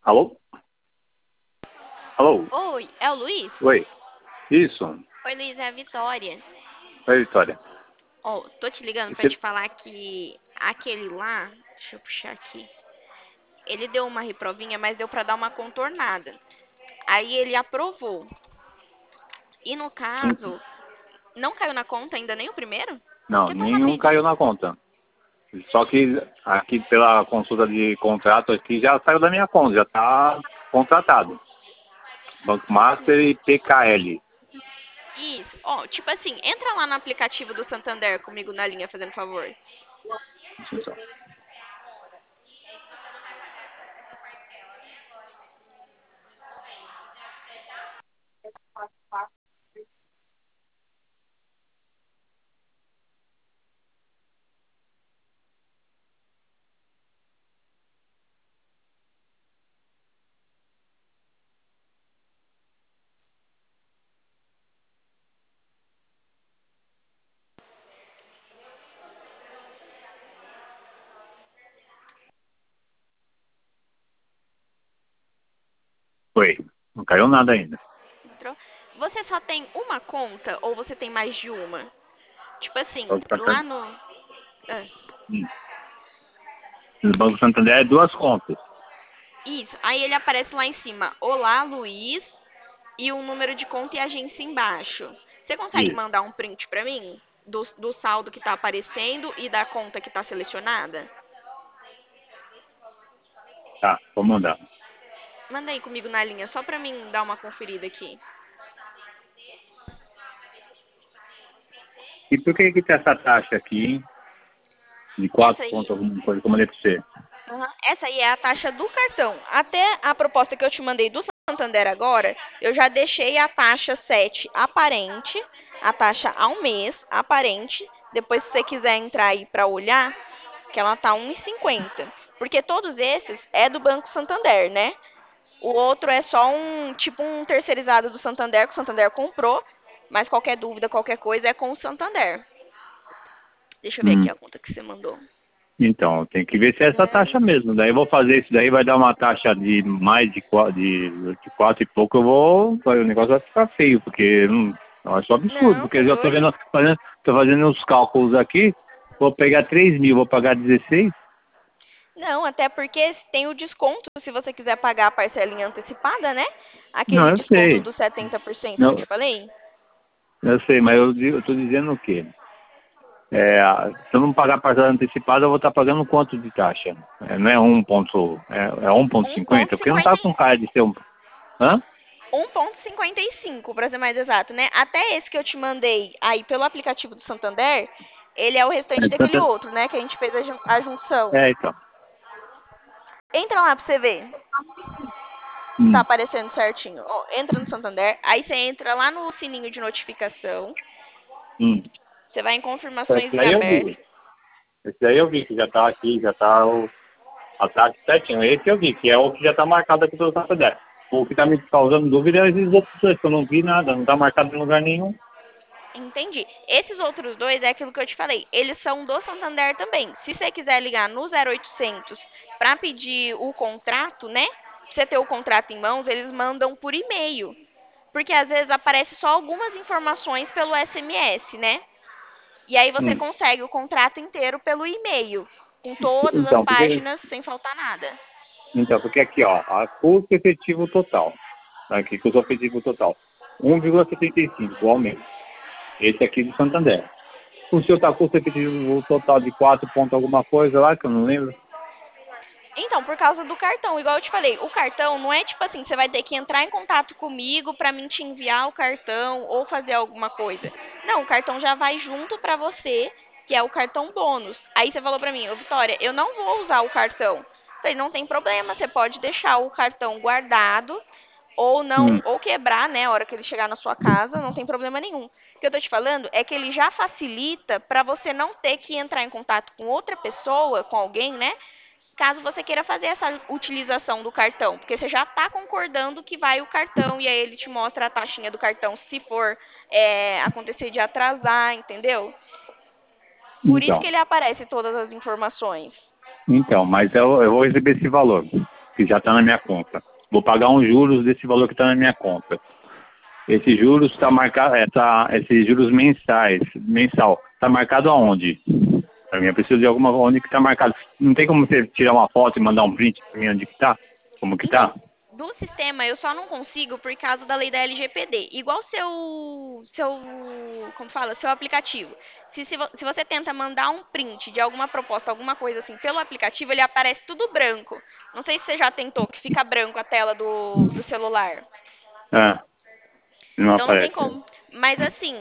Alô? Alô? Oi, é o Luiz? Oi. Isso. Oi, Luiz, é a Vitória. Oi, Vitória. Ó, tô te ligando pra Você... te falar que aquele lá, deixa eu puxar aqui, ele deu uma reprovinha, mas deu pra dar uma contornada. Aí ele aprovou. E no caso, não caiu na conta ainda nem o primeiro? Não, Porque tá nenhum rapidinho. caiu na conta. Só que aqui pela consulta de contrato aqui já saiu da minha conta, já está contratado. Banco Master e PKL. Isso. Ó, tipo assim, entra lá no aplicativo do Santander comigo na linha, fazendo favor. Assim, só. Oi. Não caiu nada ainda. Entrou? Você só tem uma conta ou você tem mais de uma? Tipo assim, Banco lá Santander. no... Ah. No Banco Santander é duas contas. Isso. Aí ele aparece lá em cima. Olá, Luiz. E o número de conta e agência embaixo. Você consegue Isso. mandar um print pra mim? Do saldo que tá aparecendo e da conta que tá selecionada? Tá, vou mandar. Manda aí comigo na linha, só pra mim dar uma conferida aqui. E por que tem essa taxa aqui, hein? De Essa 4 aí, pontos alguma coisa que eu mandei pra você? essa aí é a taxa do cartão. Até a proposta que eu te mandei do Santander agora, eu já deixei a taxa 7 aparente, a taxa ao mês aparente. Depois, se você quiser entrar aí pra olhar, que ela tá 1,50. Porque todos esses é do Banco Santander, né? O outro é só tipo um terceirizado do Santander, que o Santander comprou, mas qualquer dúvida, qualquer coisa é com o Santander. Deixa eu ver aqui Hum. a conta que você mandou. Então, tem que ver se é essa taxa Zero. mesmo. Daí eu vou fazer isso daí, vai dar uma taxa de mais de 4 e pouco, o negócio vai ficar feio, porque não, é só absurdo, Não, porque tá eu já tô doido? vendo, tô fazendo os cálculos aqui, vou pegar 3 mil, vou pagar 16. Não, até porque tem o desconto se você quiser pagar a parcelinha antecipada, né? Não, Aquele eu desconto sei. dos 70% que eu Não, te falei. eu sei, mas eu tô dizendo o quê? Se eu não pagar parcela antecipada, eu vou estar pagando quanto de taxa? Não é 1,50? Porque não tá com 1,50. cara de ser um... Hã? 1,55 para ser mais exato, né? Até esse que eu te mandei aí pelo aplicativo do Santander, ele é o restante daquele outro, né? Que a gente fez a junção. Então. Entra lá pra você ver se tá Hum. aparecendo certinho. Ó, entra no Santander, aí você entra lá no sininho de notificação, Hum. você vai em Esse confirmações em daí eu aberto. vi. Esse daí eu vi que já tá aqui, já tá a taxa certinho. Esse eu vi, que é o que já tá marcado aqui pelo Santander. O que tá me causando dúvida é esses outros dois, que eu não vi nada, não tá marcado em lugar nenhum. Entendi. Esses outros dois é aquilo que eu te falei. Eles são do Santander também. Se você quiser ligar no 0800 para pedir o contrato, né? Pra você ter o contrato em mãos, eles mandam por e-mail. Porque às vezes aparece só algumas informações pelo SMS, né? E aí você Hum. consegue o contrato inteiro pelo e-mail, com todas as Então, porque, páginas sem faltar nada. porque aqui, ó, a custo efetivo total. Aqui, custo efetivo total. 1,75 ao mês. Esse aqui do Santander. O seu tá custo efetivo total de 4 ponto alguma coisa lá, que eu não lembro. Então, por causa do cartão, igual eu te falei, o cartão não é tipo assim, você vai ter que entrar em contato comigo pra mim te enviar o cartão ou fazer alguma coisa. Não, o cartão já vai junto pra você, que é o cartão bônus. Aí você falou pra mim, ô Vitória, eu não vou usar o cartão. Eu falei, não tem problema, você pode deixar o cartão guardado ou não, Hum. ou quebrar, né, a hora que ele chegar na sua casa, não tem problema nenhum. O que eu tô te falando é que ele já facilita pra você não ter que entrar em contato com outra pessoa, com alguém, né? Caso você queira fazer essa utilização do cartão, porque você já está concordando que vai o cartão e aí ele te mostra a taxinha do cartão se for acontecer de atrasar, entendeu? Por isso Então, que ele aparece todas as informações. mas eu vou receber esse valor. que já está na minha conta. Vou pagar uns juros desse valor que está na minha conta. Esse juros está marcado, esses juros mensal, está marcado aonde? Para mim, eu preciso de alguma onde que está marcado. Não tem como você tirar uma foto e mandar um print para mim onde que está? Como que está? Do sistema eu só não consigo por causa da lei da LGPD. Igual como fala, seu aplicativo. Se você tenta mandar um print de alguma proposta, alguma coisa assim, pelo aplicativo, ele aparece tudo branco. Não sei se você já tentou, que fica branco a tela do celular. Ah, não Então não tem aparece. como. Mas assim,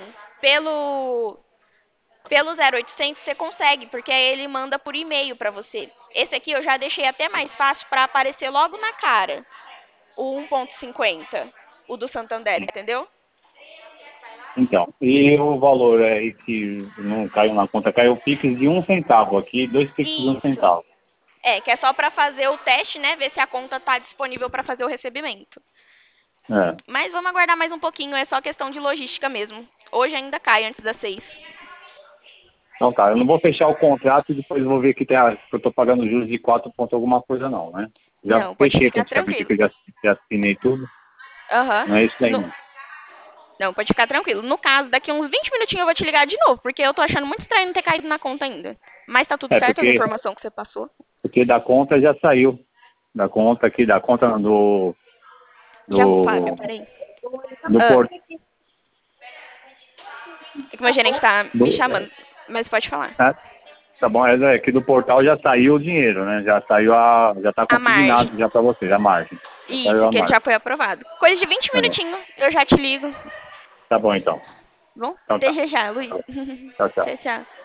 pelo 0800 você consegue, porque aí ele manda por e-mail pra você. Esse aqui eu já deixei até mais fácil pra aparecer logo na cara. O 1,50, o do Santander, entendeu? Então, e o valor é que não caiu na conta, caiu o Pix de 1 centavo aqui, 2 Pix de 1 centavo. Que é só pra fazer o teste, né? Ver se a conta tá disponível pra fazer o recebimento. É. Mas vamos aguardar mais um pouquinho, é só questão de logística mesmo. Hoje ainda cai antes das 6. Então tá, eu não vou fechar o contrato e depois vou ver que eu tô pagando juros de 4 ponto alguma coisa não, né? Já Não, pode fechei ficar praticamente, que tranquilo. eu já assinei tudo. Aham. Não é isso daí, No- não. Não, pode ficar tranquilo. No caso, daqui uns 20 minutinhos eu vou te ligar de novo, porque eu tô achando muito estranho não ter caído na conta ainda. Mas tá tudo É, certo, as informações que você passou. porque da conta já saiu. Da conta aqui, da conta Já, Fábio, peraí. do Ah, porto. é que meu gerente tá me chamando, mas pode falar. Tá bom, aqui do portal já saiu o dinheiro, né? Já saiu já tá A margem. consignado já pra você, a margem. Já saiu Isso, a que ele já margem. foi aprovado. Coisa de 20 É. minutinhos, eu já te ligo. Tá bom então. Bom, Então tá. até já, Luiz. Tchau, tchau. Tchau, tchau.